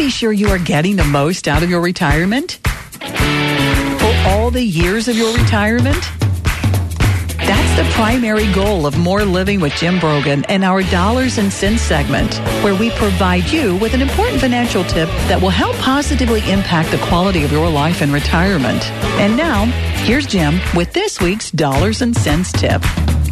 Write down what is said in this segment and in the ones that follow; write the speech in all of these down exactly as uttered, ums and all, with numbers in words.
be sure you are getting the most out of your retirement? For all the years of your retirement? That's the primary goal of More Living with Jim Brogan and our Dollars and Cents segment, where we provide you with an important financial tip that will help positively impact the quality of your life in retirement. And now, here's Jim with this week's Dollars and Cents tip.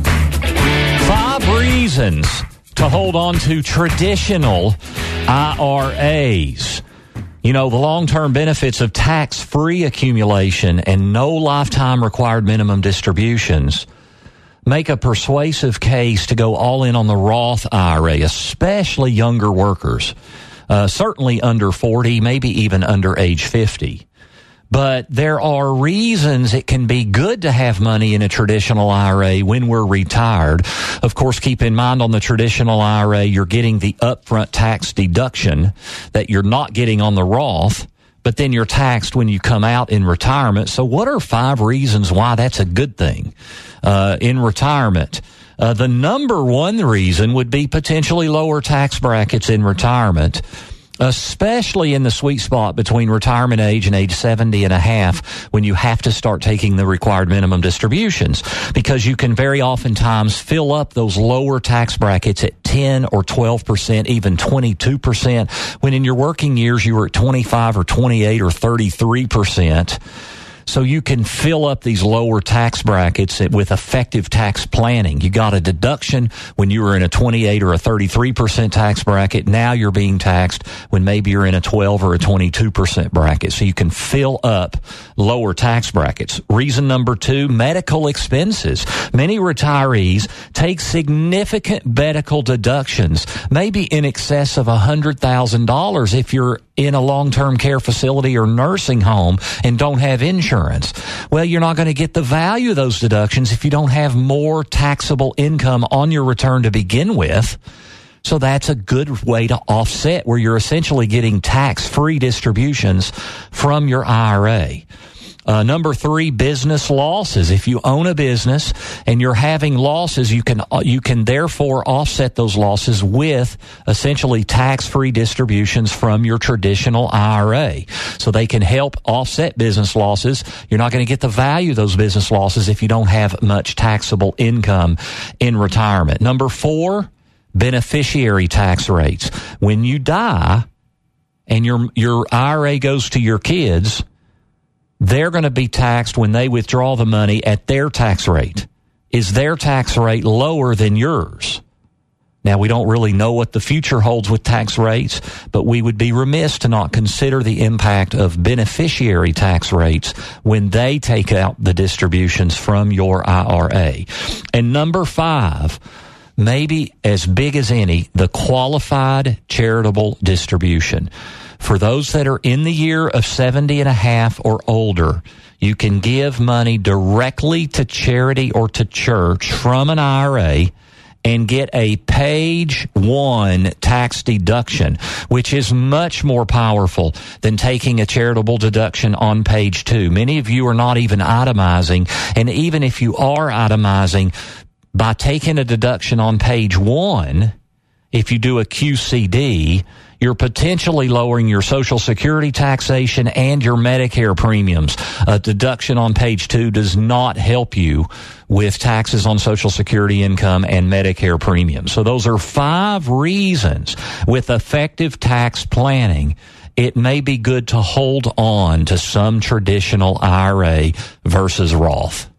Five reasons to hold on to traditional I R As. You know, the long-term benefits of tax-free accumulation and no lifetime required minimum distributions make a persuasive case to go all in on the Roth I R A, especially younger workers, uh, certainly under forty, maybe even under age fifty. But there are reasons it can be good to have money in a traditional I R A when we're retired. Of course, keep in mind on the traditional I R A, you're getting the upfront tax deduction that you're not getting on the Roth, but then you're taxed when you come out in retirement. So what are five reasons why that's a good thing uh, in retirement? Uh, the number one reason would be potentially lower tax brackets in retirement, especially in the sweet spot between retirement age and age seventy and a half, when you have to start taking the required minimum distributions, because you can very oftentimes fill up those lower tax brackets at ten or twelve percent, even twenty-two percent, when in your working years you were at twenty-five or twenty-eight or thirty-three percent. So you can fill up these lower tax brackets with effective tax planning. You got a deduction when you were in a twenty-eight or a thirty-three percent tax bracket. Now you're being taxed when maybe you're in a twelve or a twenty-two percent bracket. So you can fill up lower tax brackets. Reason number two, medical expenses. Many retirees take significant medical deductions, maybe in excess of one hundred thousand dollars if you're in a long-term care facility or nursing home and don't have insurance. Well, you're not going to get the value of those deductions if you don't have more taxable income on your return to begin with. So that's a good way to offset, where you're essentially getting tax-free distributions from your I R A. Uh, number three, business losses. If you own a business and you're having losses, you can you can therefore offset those losses with essentially tax-free distributions from your traditional I R A. So they can help offset business losses. You're not going to get the value of those business losses if you don't have much taxable income in retirement. Number four, beneficiary tax rates. When you die and your your I R A goes to your kids, they're going to be taxed when they withdraw the money at their tax rate. Is their tax rate lower than yours? Now, we don't really know what the future holds with tax rates, but we would be remiss to not consider the impact of beneficiary tax rates when they take out the distributions from your I R A. And number five, maybe as big as any, the qualified charitable distribution. For those that are in the year of seventy and a half or older, you can give money directly to charity or to church from an I R A and get a page one tax deduction, which is much more powerful than taking a charitable deduction on page two. Many of you are not even itemizing, and even if you are itemizing, by taking a deduction on page one, if you do a Q C D, you're potentially lowering your Social Security taxation and your Medicare premiums. A deduction on page two does not help you with taxes on Social Security income and Medicare premiums. So those are five reasons with effective tax planning it may be good to hold on to some traditional I R A versus Roth.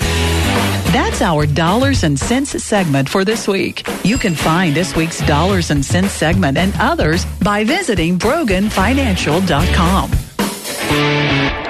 That's our Dollars and Cents segment for this week. You can find this week's Dollars and Cents segment and others by visiting Brogan Financial dot com.